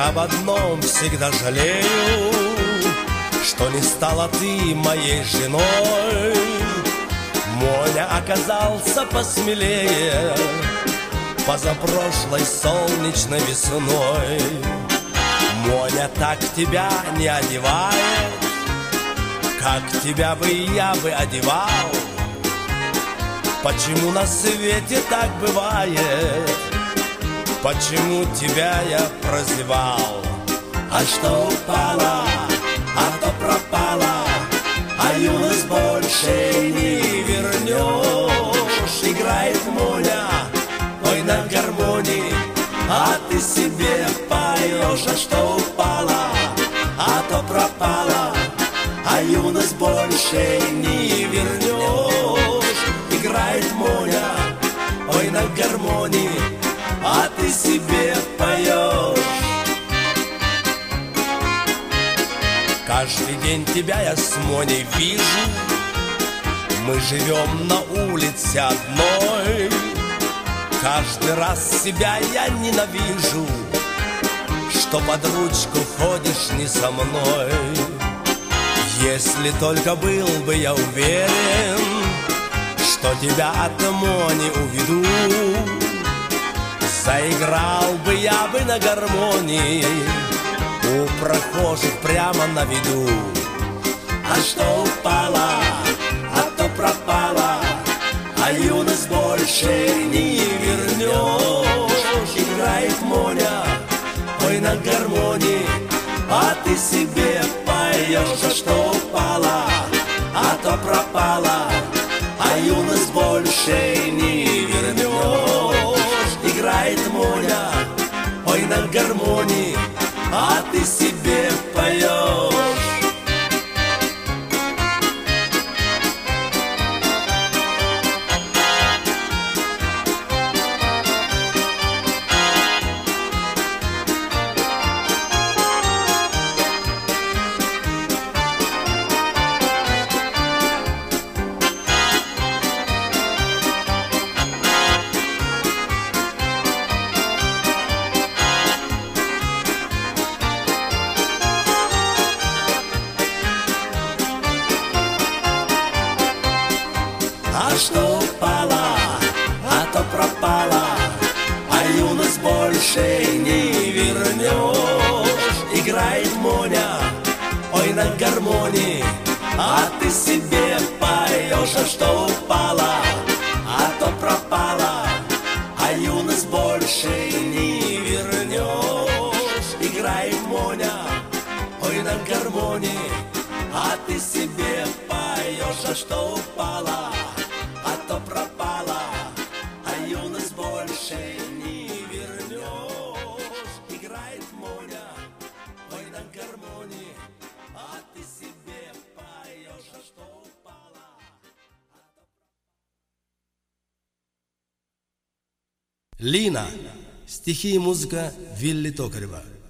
об одном всегда жалею, что не стала ты моей женой. Моня оказался посмелее позапрошлой солнечной весной. Моня так тебя не одевает, как тебя бы я бы одевал. Почему на свете так бывает? Почему тебя я прозевал? А что упало, а то пропало, а юность больше не вернешь. Играет Моня, ой, на гармонии, а ты себе поешь. А что упало, а то пропало, а юность больше не вернешь. Играет Моня, ой, на гармонии, а ты себе поешь. Каждый день тебя я с Моней вижу, мы живем на улице одной. Каждый раз себя я ненавижу, что под ручку ходишь не со мной. Если только был бы я уверен, что тебя от Мони уведу, заиграл бы я бы на гармонии у прохожих прямо на виду. А что упало, а то пропало, а юность больше не вернешь. Играет Моня, ой, на гармонии, а ты себе поешь. А что упало, а то пропало, а юность больше не вернешь. Играет Моня, ой, на гармонии, а ты себе поешь. А что упало, а то пропало, а юность больше не вернешь. Играет Моня, ой, на гармонии, а ты себе поешь. А что упало, а то пропало, а юность больше не вернешь. Играет Моня, ой, на гармонии, а ты себе поешь. А что упало, а то пропало, а юность больше не вернешь. Играет Моня, ой, на гармонии, а ты себе поешь. А что упало, Лина. Стихи и музыка Вилли Токарева.